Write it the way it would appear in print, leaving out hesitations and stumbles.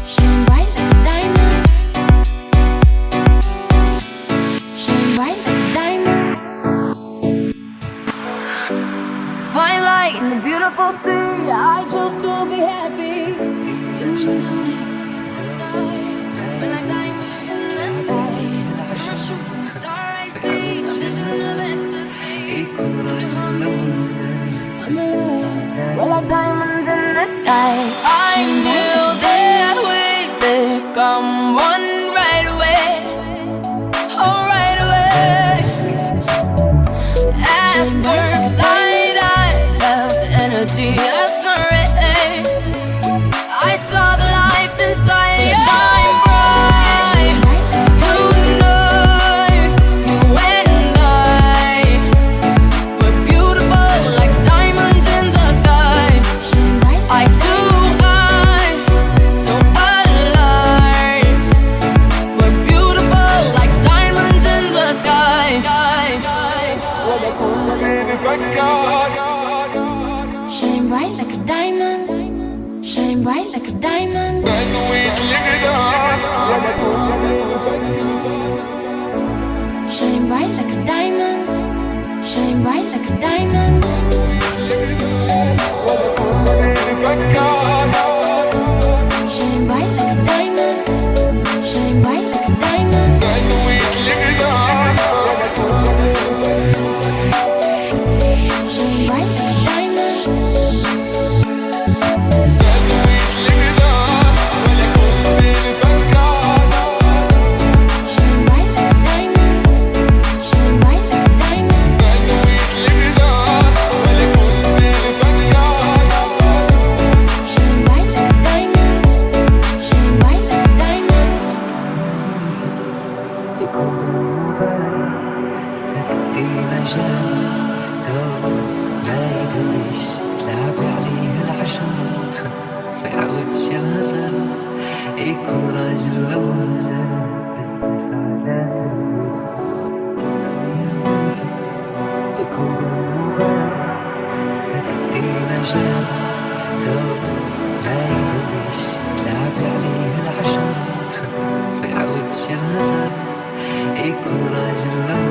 Shine bright like a diamond. Shine bright like a diamond. Fine light in the beautiful sea. I chose to be happy. You and I, we're like diamonds in the sky. We're a shooting star, I see. A vision of ecstasy. When you hold me, I'm alive. We're like diamonds in the sky. I knew that we'd become one right away. Oh, right away. At first sight, I felt the energy of sun rays. I saw the life inside you shine bright. Tonight, you and I, we're beautiful like diamonds in the sky. Eye to eye, so alive. We're beautiful like diamonds in the sky. Shine bright like a diamond. Shine bright like a diamond. Shine bright like a diamond. Shine bright like a diamond. Shine bright like a diamond. Shine bright like a diamond. Shine bright like a diamond. Shine bright like a diamond. Shine bright like a diamond. Shine bright like a diamond. Shine bright like a diamond. سكتي مجال تو ما يدويش تلعبي عليه العشم ما يعودش الهضر يكون راجل ولا بزاف على ترويج يكون ضروري سكتي مجال تو ما يدويش تلعبي عليه العشم ما يعودش الهضر يكون راجل